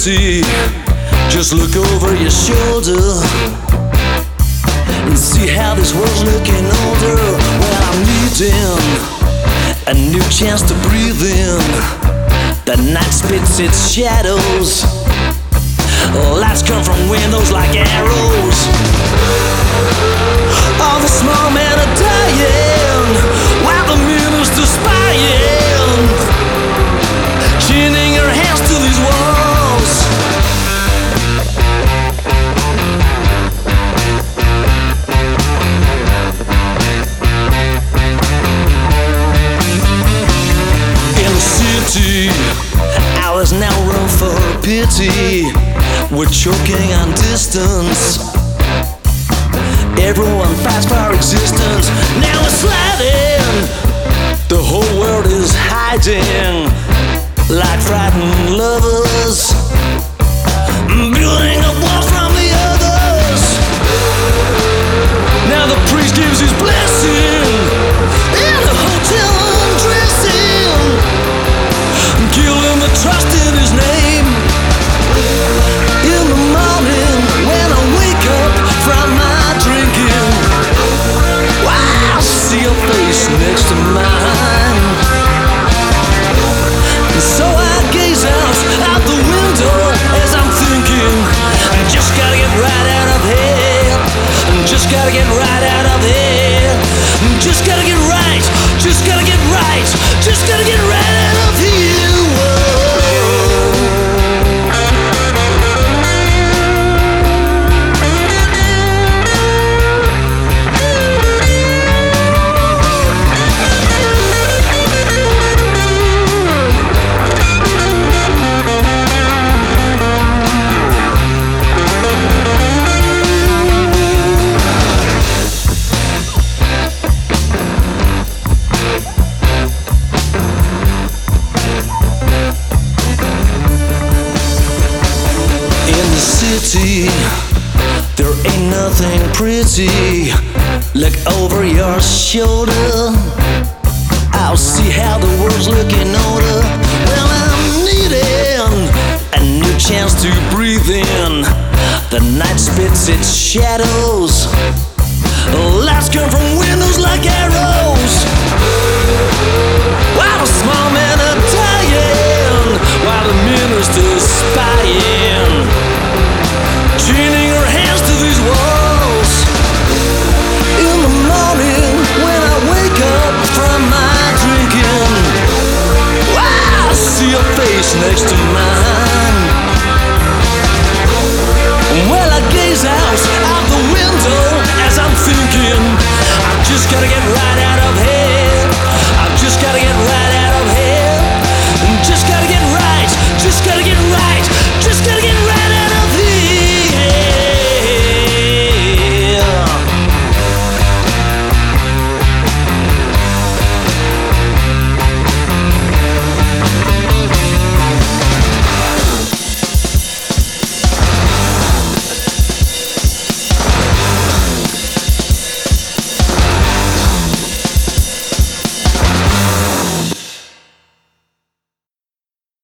city, just look over your shoulder and see how this world's looking older. Well, I'm needing a new chance to breathe in. The night spits its shadows, lights come from windows like arrows. All the small men are dying while the minister's spying, chinning her hands to these walls. In the city, hours now run for pity. We're choking on distance. Everyone fights for existence. Now it's sliding. The whole world is hiding like frightened lovers, building up walls from the others. Now the priest gives his blessing in the hotel undressing, killing the trust in his name. In the morning when I wake up from my drinking, wow, I see your face next to mine. And so I gaze out the window as I'm thinking, I just gotta get right out of here. Just gotta get right out of here. Just gotta get right. Just gotta get right. Just gotta get right out of here. There ain't nothing pretty. Look over your shoulder. I'll see how the world's looking older. Well, I'm needing a new chance to breathe in. The night spits its shadows, lights come from windows like arrows. While the small men are dying, while the minister's spying, chinning her hands to these walls. In the morning when I wake up from my drinking, wow, I see your face next to mine. Well, I gaze out the window as I'm thinking, I just gotta get right